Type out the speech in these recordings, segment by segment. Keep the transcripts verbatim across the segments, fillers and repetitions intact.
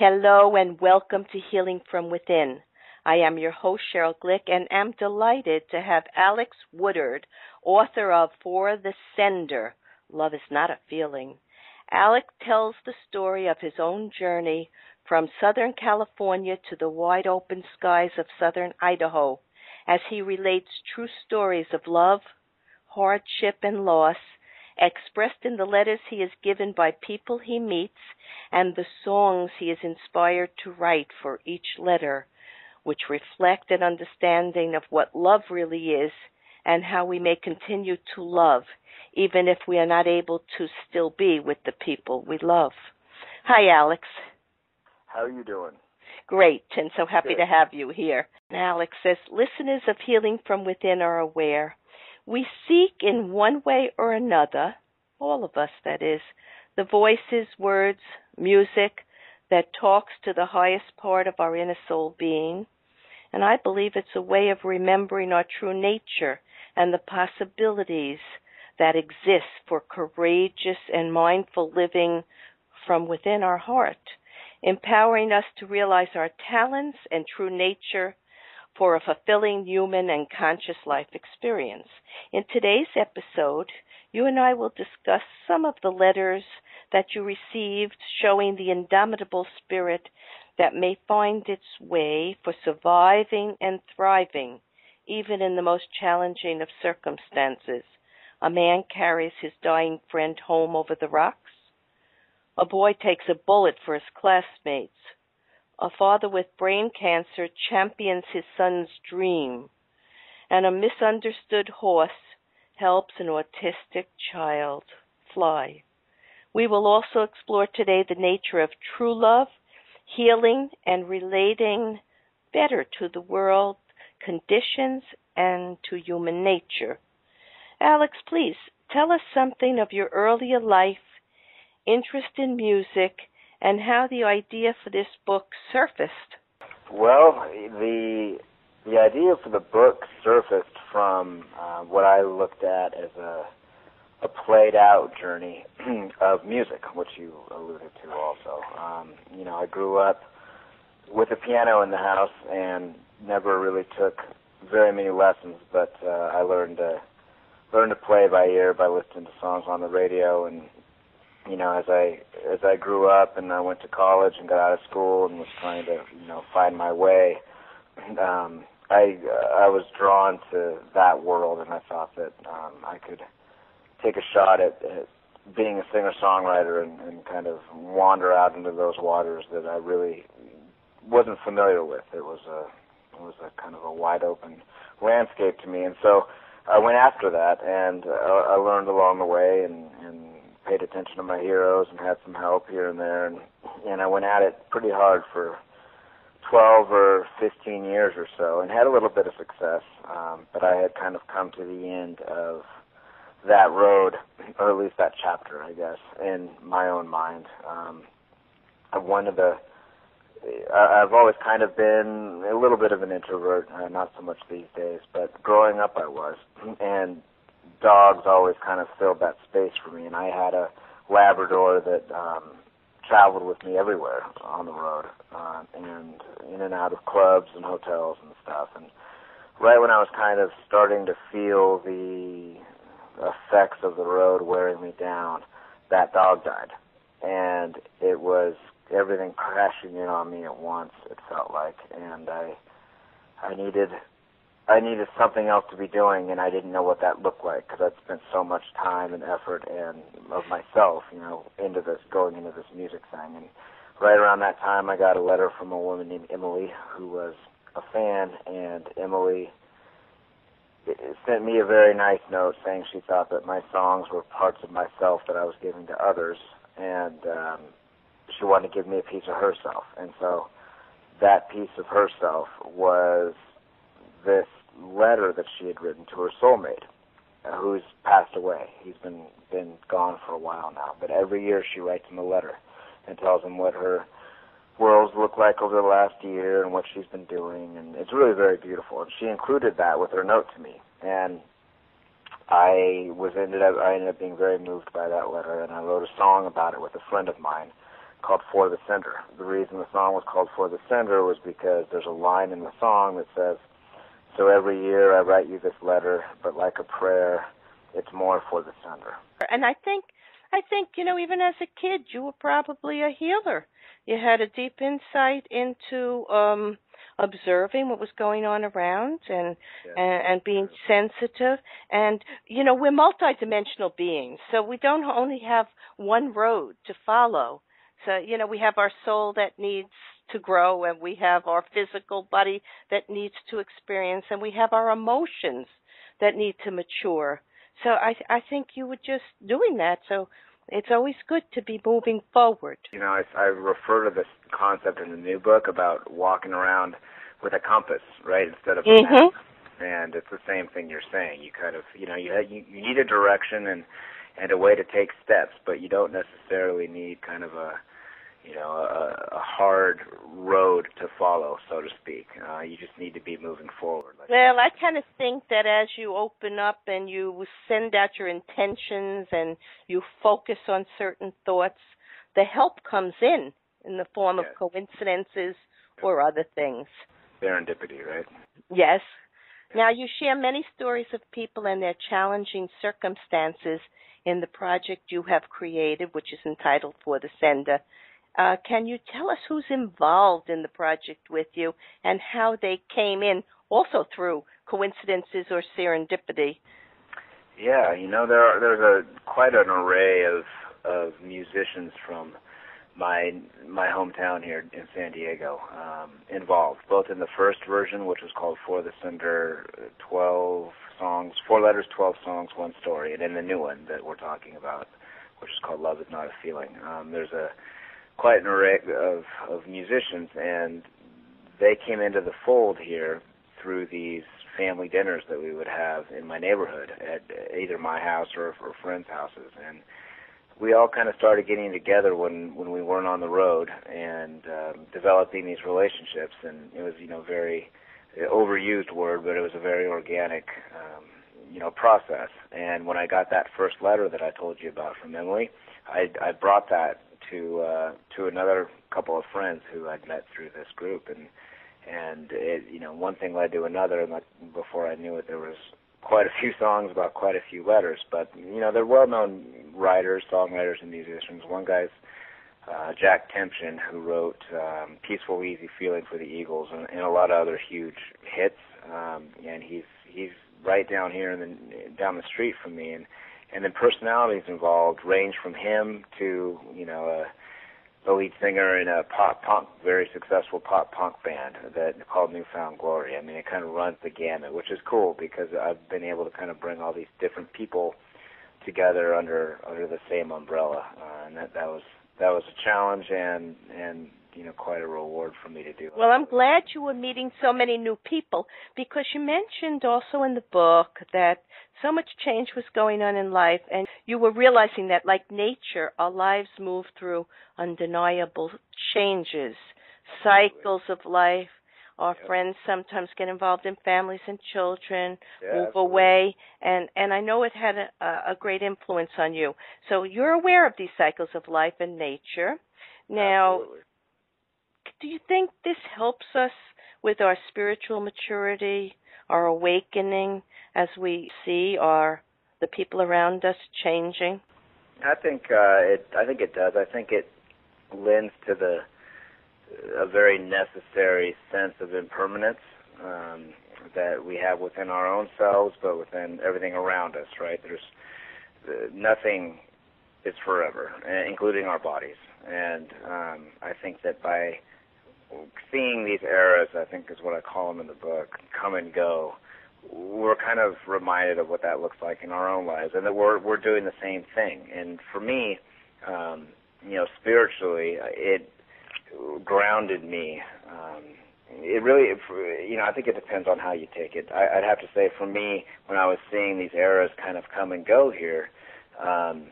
Hello and welcome to Healing from Within. I am your host, Cheryl Glick, and am delighted to have Alex Woodard, author of For the Sender, Love is Not a Feeling. Alex tells the story of his own journey from Southern California to the wide open skies of Southern Idaho as he relates true stories of love, hardship, and loss, expressed in the letters he is given by people he meets and the songs he is inspired to write for each letter, which reflect an understanding of what love really is and how we may continue to love, even if we are not able to still be with the people we love. Hi, Alex. How are you doing? Great, and so happy Good. to have you here. And Alex says, listeners of Healing from Within are aware we seek in one way or another, all of us that is, the voices, words, music that talks to the highest part of our inner soul being. And I believe it's a way of remembering our true nature and the possibilities that exist for courageous and mindful living from within our heart, empowering us to realize our talents and true nature for a fulfilling human and conscious life experience. In today's episode, you and I will discuss some of the letters that you received showing the indomitable spirit that may find its way for surviving and thriving, even in the most challenging of circumstances. A man carries his dying friend home over the rocks. A boy takes a bullet for his classmates. A father with brain cancer champions his son's dream, and a misunderstood horse helps an autistic child fly. We will also explore today the nature of true love, healing, and relating better to the world, conditions, and to human nature. Alex, please tell us something of your earlier life, interest in music, and how the idea for this book surfaced. Well, the the idea for the book surfaced from uh, what I looked at as a a played-out journey of music, which you alluded to also. Um, you know, I grew up with a piano in the house and never really took very many lessons, but uh, I learned to learned to play by ear by listening to songs on the radio. And you know, as I as I grew up and I went to college and got out of school and was trying to, you know, find my way, um, I uh, I was drawn to that world, and I thought that um, I could take a shot at, at being a singer-songwriter and, and kind of wander out into those waters that I really wasn't familiar with. It was a it was a kind of a wide open landscape to me, and so I went after that, and uh, I learned along the way and. and paid attention to my heroes and had some help here and there, and and I went at it pretty hard for twelve or fifteen years or so, and had a little bit of success, um, but I had kind of come to the end of that road, or at least that chapter, I guess, in my own mind. Um, I wanted to, I've always kind of been a little bit of an introvert, uh, not so much these days, but growing up I was, and dogs always kind of filled that space for me, and I had a Labrador that um, traveled with me everywhere on the road, uh, and in and out of clubs and hotels and stuff. And right when I was kind of starting to feel the effects of the road wearing me down, that dog died, and it was everything crashing in on me at once, it felt like, and I, I needed... I needed something else to be doing, and I didn't know what that looked like because I'd spent so much time and effort and of myself, you know, into this, going into this music thing. And right around that time, I got a letter from a woman named Emily who was a fan, and Emily sent me a very nice note saying she thought that my songs were parts of myself that I was giving to others, and um, she wanted to give me a piece of herself. And so that piece of herself was this letter that she had written to her soulmate, uh, who's passed away. He's been been gone for a while now, but every year she writes him a letter and tells him what her worlds look like over the last year and what she's been doing, and it's really very beautiful. And she included that with her note to me, and I was ended up I ended up being very moved by that letter, and I wrote a song about it with a friend of mine called For the Sender. The reason the song was called For the Sender was because there's a line in the song that says, "So every year I write you this letter, but like a prayer, it's more for the sender." And I think, I think, you know, even as a kid, you were probably a healer. You had a deep insight into um, observing what was going on around and, Yeah. and and being sensitive. And, you know, we're multidimensional beings, so we don't only have one road to follow. So, you know, we have our soul that needs to grow, and we have our physical body that needs to experience, and we have our emotions that need to mature. So I I think you were just doing that. So it's always good to be moving forward. You know, I, I refer to this concept in the new book about walking around with a compass, right, instead of a Mm-hmm. map. And it's the same thing you're saying. You kind of, you know, you you, you need a direction and and a way to take steps, but you don't necessarily need kind of a you know, a, a hard road to follow, so to speak. Uh, you just need to be moving forward. Like Well, I kind of think that as you open up and you send out your intentions and you focus on certain thoughts, the help comes in in the form of Yes. coincidences or other things. Serendipity, right? Yes. Now, you share many stories of people and their challenging circumstances in the project you have created, which is entitled For the Sender. Uh, can you tell us who's involved in the project with you and how they came in, also through coincidences or serendipity? Yeah, you know, there are, there's a quite an array of of musicians from my my hometown here in San Diego um, involved, both in the first version, which was called For the Sender, twelve songs, four letters, twelve songs, one story, and in the new one that we're talking about, which is called Love Is Not a Feeling. Um, there's a quite an array of, of musicians, and they came into the fold here through these family dinners that we would have in my neighborhood at either my house or, or friends' houses. And we all kind of started getting together when, when we weren't on the road and um, developing these relationships. And it was, you know, very overused word, but it was a very organic, um, you know, process. And when I got that first letter that I told you about from Emily, I, I brought that to uh, to another couple of friends who I'd met through this group, and and it, you know, one thing led to another, and like before I knew it, there was quite a few songs about quite a few letters. But you know, they're well-known writers, songwriters, and musicians. One guy's uh, Jack Tempchin, who wrote um, "Peaceful, Easy Feeling" for the Eagles, and, and a lot of other huge hits. Um, and he's he's right down here in the down the street from me, and. And then personalities involved range from him to, you know, a, the lead singer in a pop punk, very successful pop punk band that called Newfound Glory. I mean, it kind of runs the gamut, which is cool because I've been able to kind of bring all these different people together under under the same umbrella, uh, and that that was that was a challenge and and you know quite a reward for me to do. Well, I'm glad you were meeting so many new people, because you mentioned also in the book that so much change was going on in life, and you were realizing that, like nature, our lives move through undeniable changes, cycles of life. Our Yep. friends sometimes get involved in families and children, Yeah, move absolutely. away, and, and I know it had a, a great influence on you. So you're aware of these cycles of life and nature. Now, Absolutely. do you think this helps us with our spiritual maturity, our awakening, as we see our the people around us changing? I think uh, it. I think it does. I think it lends to the a very necessary sense of impermanence um, that we have within our own selves, but within everything around us. Right? There's uh, nothing is forever, uh, including our bodies. And um, I think that by seeing these eras, I think is what I call them in the book, come and go, we're kind of reminded of what that looks like in our own lives, and that we're we're doing the same thing. And for me, um, you know, spiritually, it grounded me. Um, it really, you know, I think it depends on how you take it. I, I'd have to say, for me, when I was seeing these eras kind of come and go here, um,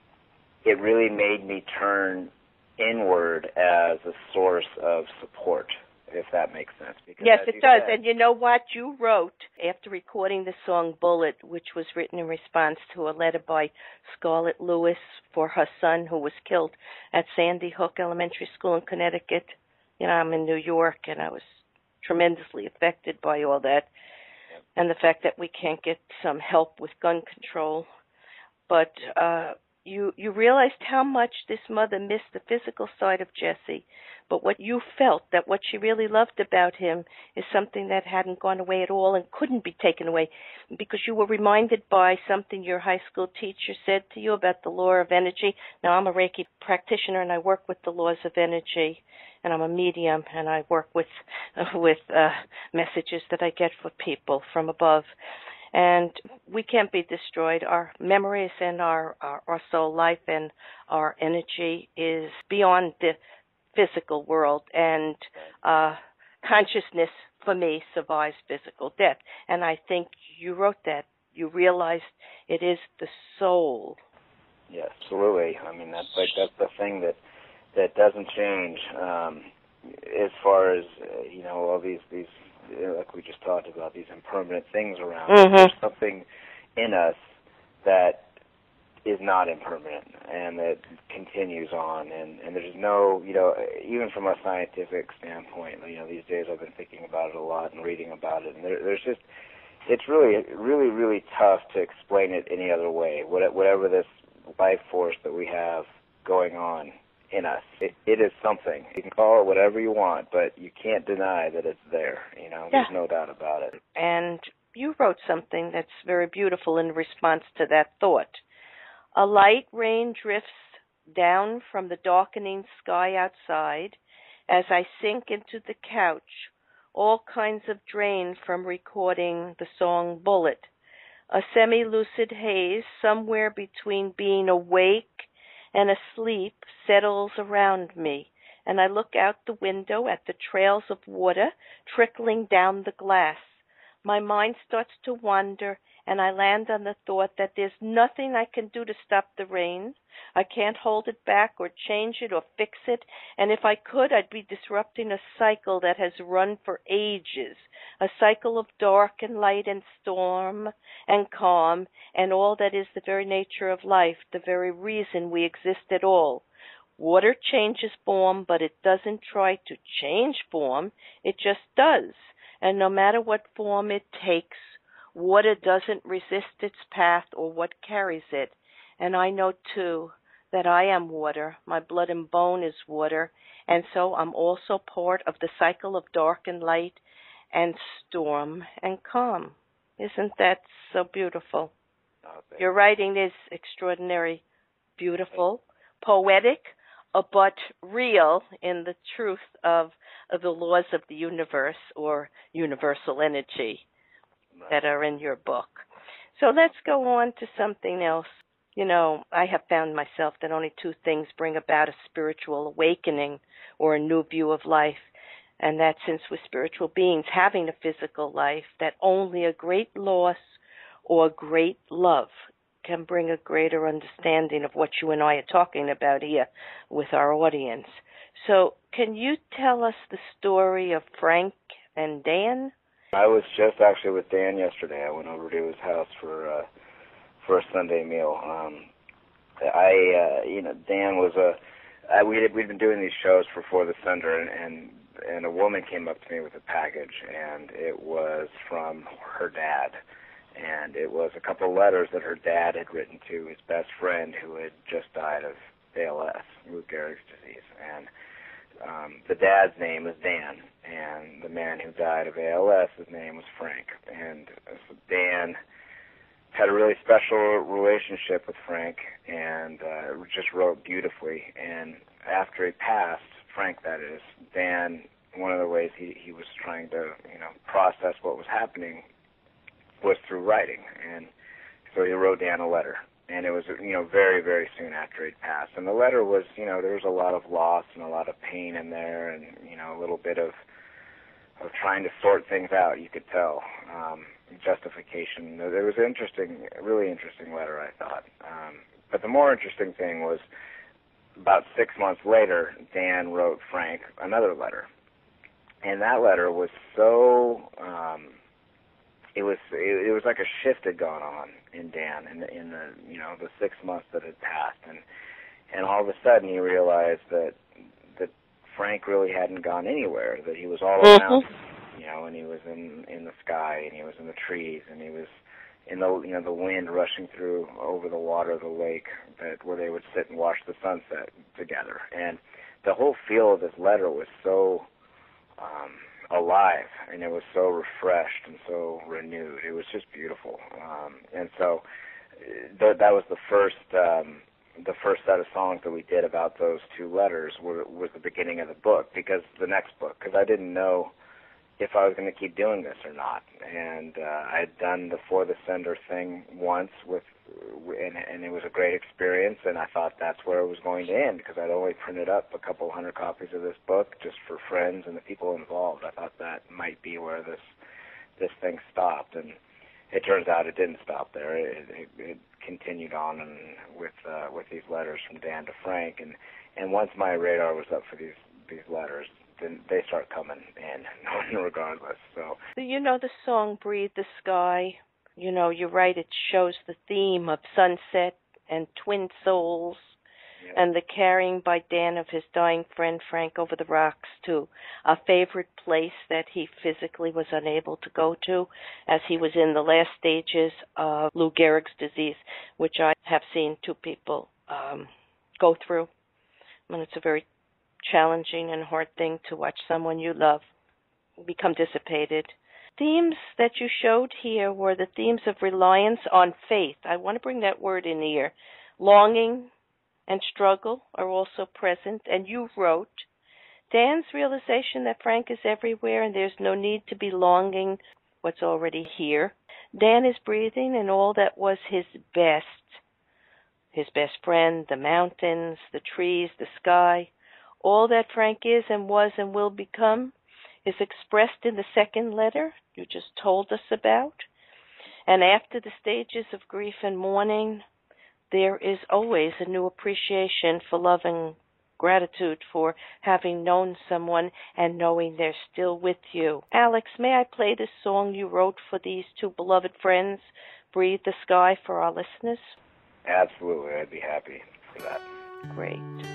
it really made me turn inward as a source of support if that makes sense. Because yes, it does. said, and you know what? You wrote, after recording the song Bullet, which was written in response to a letter by Scarlett Lewis for her son who was killed at Sandy Hook Elementary School in Connecticut. You know, I'm in New York, and I was tremendously affected by all that, yep. and the fact that we can't get some help with gun control. But uh, you you realized how much this mother missed the physical side of Jesse, but what you felt, that what she really loved about him is something that hadn't gone away at all and couldn't be taken away, because you were reminded by something your high school teacher said to you about the law of energy. Now, I'm a Reiki practitioner, and I work with the laws of energy, and I'm a medium, and I work with, uh, with uh, messages that I get for people from above. And we can't be destroyed. Our memories and our, our, our soul life and our energy is beyond the physical world. And uh, consciousness, for me, survives physical death. And I think you wrote that. You realized it is the soul. Yeah, absolutely. I mean, that's like that's the thing that that doesn't change. Um, as far as uh, you know, all these these. like we just talked about, these impermanent things around. Mm-hmm. There's something in us that is not impermanent and that continues on. And, and there's no, you know, even from a scientific standpoint, you know, these days I've been thinking about it a lot and reading about it. And there, there's just, it's really, really, really tough to explain it any other way. Whatever this life force that we have going on in us, it, it is something. You can call it whatever you want, but you can't deny that it's there. You know, yeah. There's no doubt about it. And you wrote something that's very beautiful in response to that thought. A light rain drifts down from the darkening sky outside as I sink into the couch, all kinds of drain from recording the song Bullet. A semi-lucid haze somewhere between being awake and asleep settles around me, and I look out the window at the trails of water trickling down the glass. My mind starts to wander, and I land on the thought that there's nothing I can do to stop the rain. I can't hold it back or change it or fix it, and if I could, I'd be disrupting a cycle that has run for ages, a cycle of dark and light and storm and calm, and all that is the very nature of life, the very reason we exist at all. Water changes form, but it doesn't try to change form. It just does. And no matter what form it takes, water doesn't resist its path or what carries it. And I know, too, that I am water. My blood and bone is water. And so I'm also part of the cycle of dark and light and storm and calm. Isn't that so beautiful? Oh, Your writing is extraordinary, beautiful, poetic, uh, but real in the truth of, of the laws of the universe or universal energy that are in your book. So let's go on to something else. You know, I have found myself that only two things bring about a spiritual awakening or a new view of life, and that since we're spiritual beings having a physical life, that only a great loss or great love can bring a greater understanding of what you and I are talking about here with our audience. So can you tell us the story of Frank and Dan? I was just actually with Dan yesterday. I went over to his house for uh, for a Sunday meal. Um, I, uh, you know, Dan was a. I, we had, we'd been doing these shows for For the Sender, and, and and a woman came up to me with a package, and it was from her dad, and it was a couple of letters that her dad had written to his best friend who had just died of A L S, Lou Gehrig's disease, and um, the dad's name is Dan, and the man who died of A L S, his name was Frank, and so Dan had a really special relationship with Frank, and uh, just wrote beautifully. And after he passed, Frank, that is, Dan, one of the ways he, he was trying to, you know, process what was happening was through writing. And so he wrote Dan a letter. And it was, you know, very, very soon after he'd passed. And the letter was, you know, there was a lot of loss and a lot of pain in there, and, you know, a little bit of of trying to sort things out, you could tell. Um, justification. There was an interesting, really interesting letter, I thought. Um, but the more interesting thing was about six months later, Dan wrote Frank another letter. and that letter was so, um, it was it, it was like a shift had gone on in Dan in the, in the you know the six months that had passed, and and all of a sudden he realized that that Frank really hadn't gone anywhere, that he was all Mm-hmm. around, you know, and he was in in the sky, and he was in the trees, and he was in the you know the wind rushing through over the water of the lake, that where they would sit and watch the sunset together. And the whole feel of this letter was so um, alive, and it was so refreshed and so renewed. It was just beautiful. Um, and so th- that was the first um, the first set of songs that we did about those two letters were, was the beginning of the book, because the next book, because I didn't know if I was going to keep doing this or not. And uh, I had done the For the Sender thing once, with, and, and it was a great experience, and I thought that's where it was going to end, because I'd only printed up a couple hundred copies of this book just for friends and the people involved. I thought that might be where this this thing stopped, and it turns out it didn't stop there. It, it, it continued on and with uh, with these letters from Dan to Frank, and, and once my radar was up for these these letters, then they start coming in regardless. So you know the song Breathe the Sky, you know, you're right, it shows the theme of sunset and twin souls, yeah, and the carrying by Dan of his dying friend Frank over the rocks to a favorite place that he physically was unable to go to, as he was in the last stages of Lou Gehrig's disease, which I have seen two people um, go through. And it's a very challenging and hard thing to watch someone you love become dissipated. Themes that you showed here were the themes of reliance on faith. I want to bring that word in here. Longing and struggle are also present, and you wrote, Dan's realization that Frank is everywhere and there's no need to be longing what's already here. Dan is breathing in all that was his best. His best friend, the mountains, the trees, the sky. All that Frank is and was and will become is expressed in the second letter you just told us about. And after the stages of grief and mourning, there is always a new appreciation for love and gratitude for having known someone and knowing they're still with you. Alex, may I play this song you wrote for these two beloved friends, Breathe the Sky, for our listeners? Absolutely, I'd be happy for that. Great.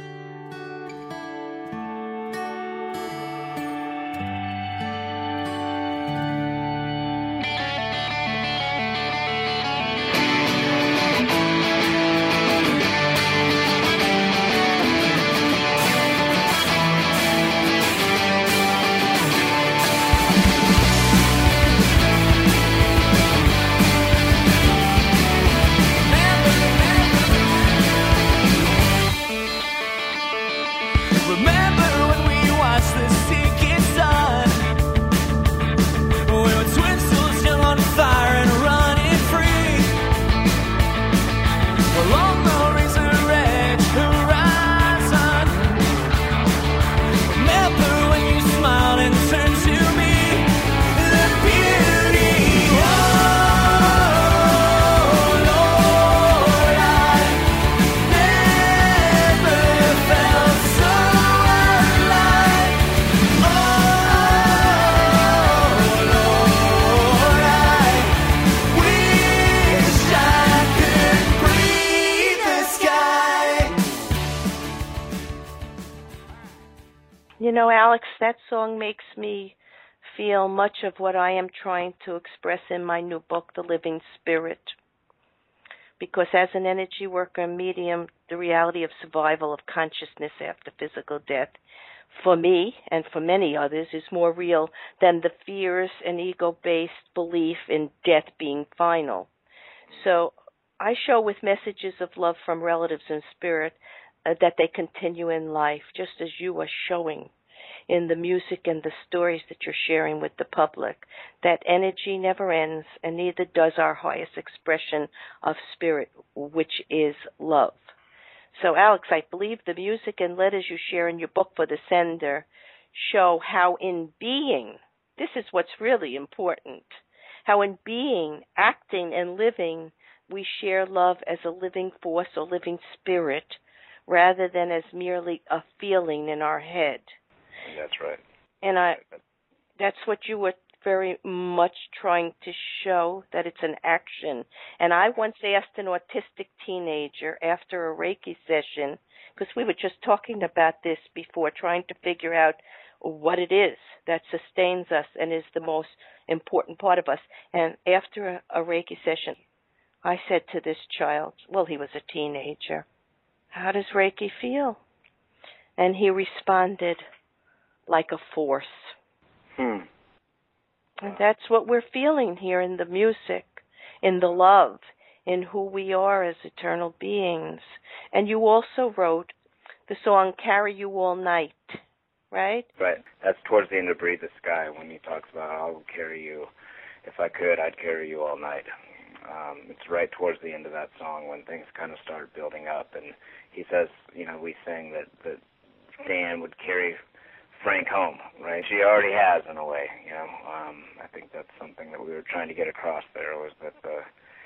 You know, Alex, that song makes me feel much of what I am trying to express in my new book, The Living Spirit. Because as an energy worker and medium, the reality of survival of consciousness after physical death, for me and for many others, is more real than the fears and ego-based belief in death being final. So I show with messages of love from relatives in spirit uh, that they continue in life, just as you are showing in the music and the stories that you're sharing with the public. That energy never ends, and neither does our highest expression of spirit, which is love. So, Alex, I believe the music and letters you share in your book For the Sender show how in being, this is what's really important, how in being, acting, and living, we share love as a living force or living spirit rather than as merely a feeling in our head. That's right. And I That's what you were very much trying to show, that it's an action. And I once asked an autistic teenager after a Reiki session, because we were just talking about this before, trying to figure out what it is that sustains us and is the most important part of us. And after a, a Reiki session, I said to this child, well, he was a teenager, how does Reiki feel? And he responded, like a force. Hmm. And that's what we're feeling here in the music, in the love, in who we are as eternal beings. And you also wrote the song Carry You All Night, right? Right. That's towards the end of Breathe the Sky, when he talks about, I'll carry you. If I could, I'd carry you all night. Um, it's right towards the end of that song when things kind of start building up. And he says, you know, we sing that, that Dan would carry Frank home, right? She already has, in a way, you know. Um, I think that's something that we were trying to get across there, was that the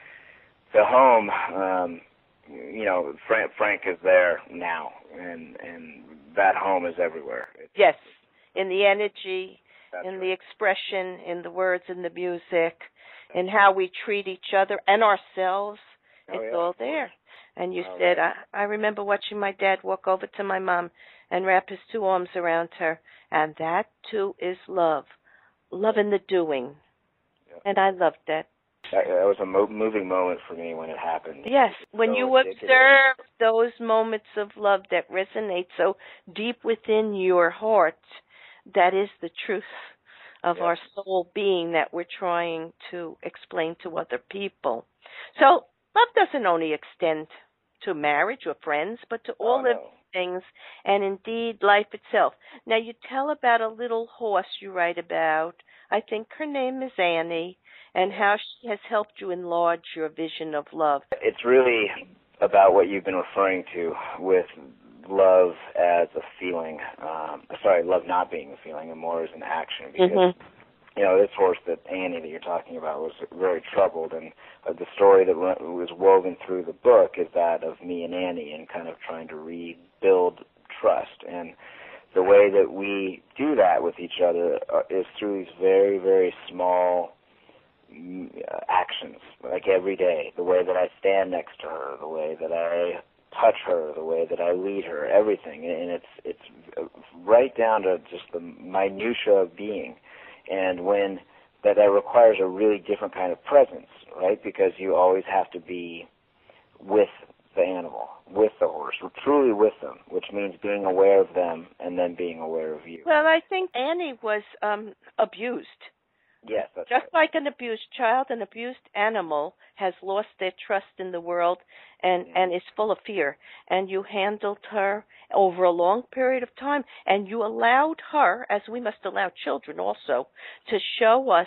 the home, um, you know, Frank, Frank is there now, and and that home is everywhere. It's, yes, in the energy, in right. the expression, in the words, in the music, in how we treat each other and ourselves. Oh, it's yeah, all there. And you oh, said, right. I, I remember watching my dad walk over to my mom and wrap his two arms around her. And that, too, is love. Love in the doing. Yeah. And I loved that. That, that was a mo- moving moment for me when it happened. Yes, when so you observe those moments of love that resonate so deep within your heart, that is the truth of yeah. our soul being that we're trying to explain to other people. So love doesn't only extend to marriage or friends, but to all oh, no. living things, and indeed life itself. Now, you tell about a little horse you write about. I think her name is Annie, and how she has helped you enlarge your vision of love. It's really about what you've been referring to with love as a feeling. Um, sorry, love not being a feeling, and more as an action. Because, mm-hmm. you know, this horse that Annie that you're talking about was very troubled, and uh, the story that was woven through the book is that of me and Annie and kind of trying to rebuild trust. And the way that we do that with each other uh, is through these very, very small uh, actions, like every day. The way that I stand next to her, the way that I touch her, the way that I lead her, everything. And it's it's right down to just the minutia of being. And when that, that requires a really different kind of presence, right? Because you always have to be with the animal, with the horse, truly with them, which means being aware of them and then being aware of you. Well, I think Annie was um, abused. Yes, that's Just right. like an abused child, an abused animal has lost their trust in the world and, mm-hmm. and is full of fear. And you handled her over a long period of time, and you allowed her, as we must allow children also, to show us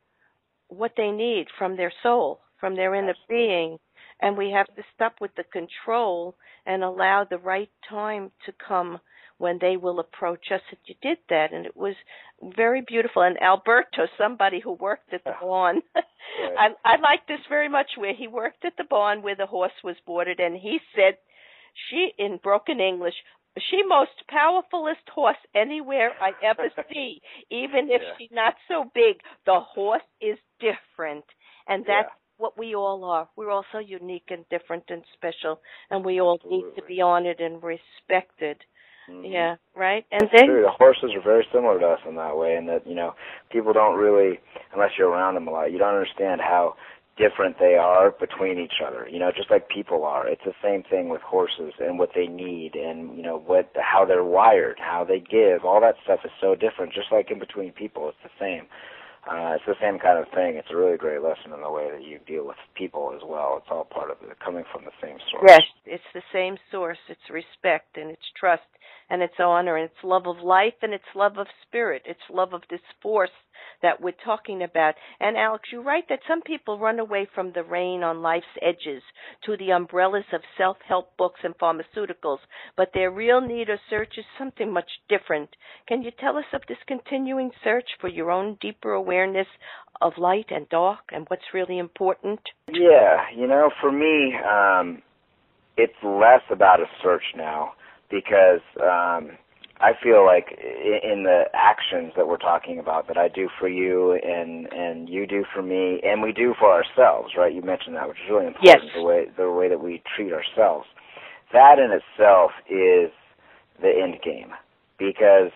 what they need from their soul, from their inner Absolutely. being. And we have to stop with the control and allow the right time to come when they will approach us. And you did that, and it was very beautiful. And Alberto, somebody who worked at the barn, right. I, I like this very much, where he worked at the barn where the horse was boarded, and he said, she, in broken English, she most powerfulest horse anywhere I ever see, even if yeah. she's not so big. The horse is different, and that's yeah. what we all are. We're all so unique and different and special, and we all Absolutely. need to be honored and respected. Mm-hmm. Yeah, right? And That's then true. The horses are very similar to us in that way, and that, you know, people don't really, unless you're around them a lot, you don't understand how different they are between each other. You know, just like people are. It's the same thing with horses and what they need, and, you know, what how they're wired, how they give. All that stuff is so different. Just like in between people, it's the same. Uh, it's the same kind of thing. It's a really great lesson in the way that you deal with people as well. It's all part of it, coming from the same source. Yes, it's the same source. It's respect, and it's trust, and it's honor, and it's love of life, and it's love of spirit. It's love of this force that we're talking about. And Alex, you write that some people run away from the rain on life's edges to the umbrellas of self-help books and pharmaceuticals, but their real need or search is something much different. Can you tell us of this continuing search for your own deeper awareness of light and dark and what's really important? Yeah, you know, for me, um, it's less about a search now, because um, I feel like in the actions that we're talking about that I do for you and and you do for me and we do for ourselves, right? You mentioned that, which is really important. Yes. The way the way that we treat ourselves, that in itself is the end game. Because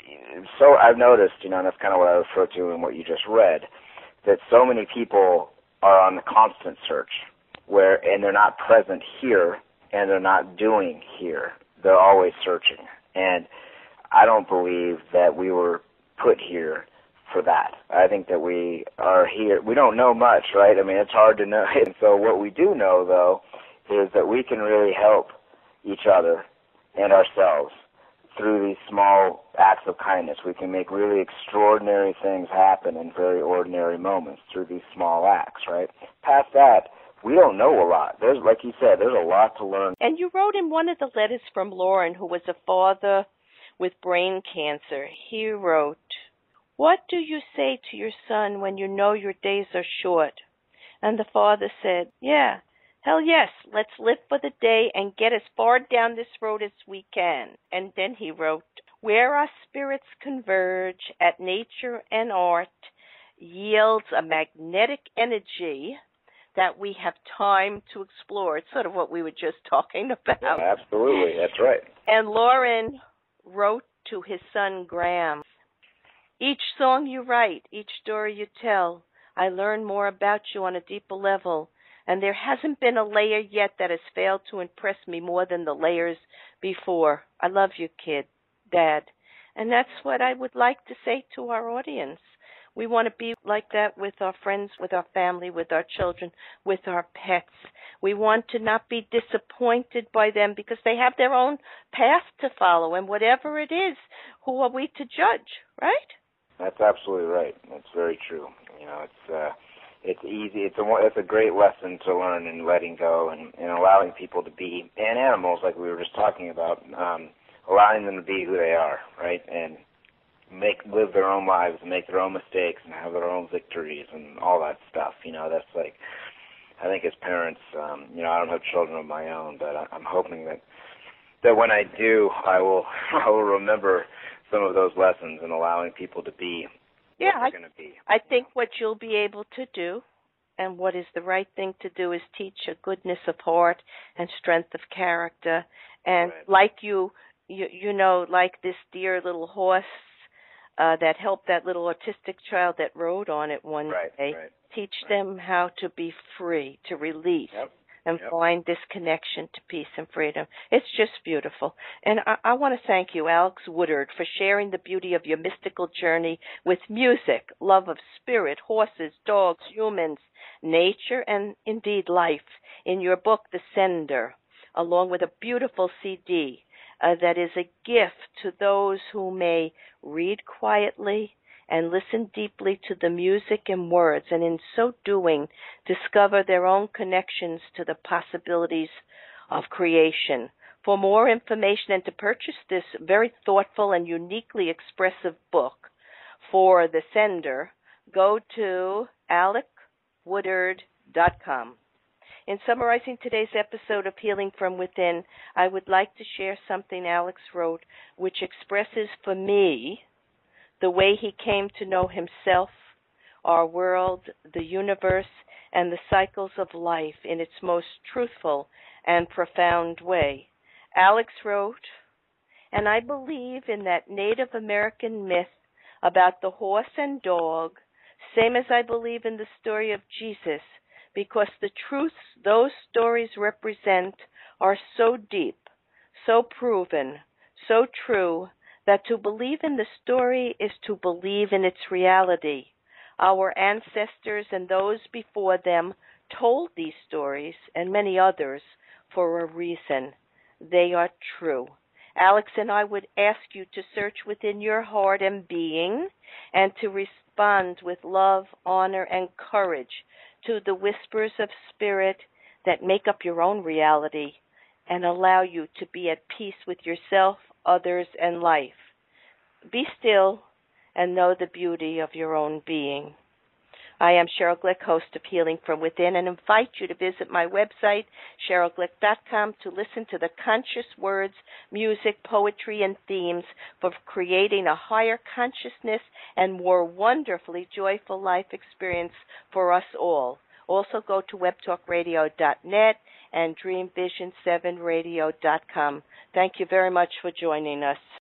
so I've noticed, you know, and that's kind of what I refer to in what you just read, that so many people are on the constant search, where and they're not present here and they're not doing here. They're always searching. And I don't believe that we were put here for that. I think that we are here. We don't know much, right? I mean, it's hard to know. And so what we do know, though, is that we can really help each other and ourselves through these small acts of kindness. We can make really extraordinary things happen in very ordinary moments through these small acts, right? Past that, we don't know a lot. There's, like you said, there's a lot to learn. And you wrote in one of the letters from Lauren, who was a father with brain cancer, he wrote, "What do you say to your son when you know your days are short?" And the father said, "Yeah, hell yes, let's live for the day and get as far down this road as we can." And then he wrote, "Where our spirits converge at nature and art yields a magnetic energy that we have time to explore." It's sort of what we were just talking about. Yeah, absolutely, that's right. And Lauren wrote to his son Graham, "Each song you write, each story you tell, I learn more about you on a deeper level, and there hasn't been a layer yet that has failed to impress me more than the layers before. I love you, kid, Dad." And that's what I would like to say to our audience. We want to be like that with our friends, with our family, with our children, with our pets. We want to not be disappointed by them because they have their own path to follow, and whatever it is, who are we to judge, right? That's absolutely right. That's very true. You know, it's uh, it's easy. It's a it's a great lesson to learn in letting go and, and allowing people to be, and animals, like we were just talking about, um, allowing them to be who they are, right? And make live their own lives and make their own mistakes and have their own victories and all that stuff. You know, that's like, I think as parents, um, you know, I don't have children of my own, but I, I'm hoping that that when I do, I will I will remember some of those lessons and allowing people to be yeah, what they're going to be. I think what you'll be able to do and what is the right thing to do is teach a goodness of heart and strength of character. And Right. like you, you, you know, like this dear little horse uh, that helped that little autistic child that rode on it one Right, day, right, teach right. them how to be free, to release. Yep. And Yep. find this connection to peace and freedom. It's just beautiful. And I, I want to thank you, Alex Woodard, for sharing the beauty of your mystical journey with music, love of spirit, horses, dogs, humans, nature, and indeed life in your book, The Sender, along with a beautiful C D uh, that is a gift to those who may read quietly and listen deeply to the music and words, and in so doing, discover their own connections to the possibilities of creation. For more information and to purchase this very thoughtful and uniquely expressive book for The Sender, go to alec woodard dot com. In summarizing today's episode of Healing from Within, I would like to share something Alex wrote, which expresses for me the way he came to know himself, our world, the universe, and the cycles of life in its most truthful and profound way. Alex wrote, "And I believe in that Native American myth about the horse and dog, same as I believe in the story of Jesus, because the truths those stories represent are so deep, so proven, so true, that to believe in the story is to believe in its reality. Our ancestors and those before them told these stories and many others for a reason. They are true." Alex and I would ask you to search within your heart and being and to respond with love, honor, and courage to the whispers of spirit that make up your own reality and allow you to be at peace with yourself, others, and life. Be still and know the beauty of your own being. I am Sheryl Glick, host of Healing from Within, and invite you to visit my website, sheryl glick dot com, to listen to the conscious words, music, poetry, and themes for creating a higher consciousness and more wonderfully joyful life experience for us all. Also go to web talk radio dot net and dream vision seven radio dot com. Thank you very much for joining us.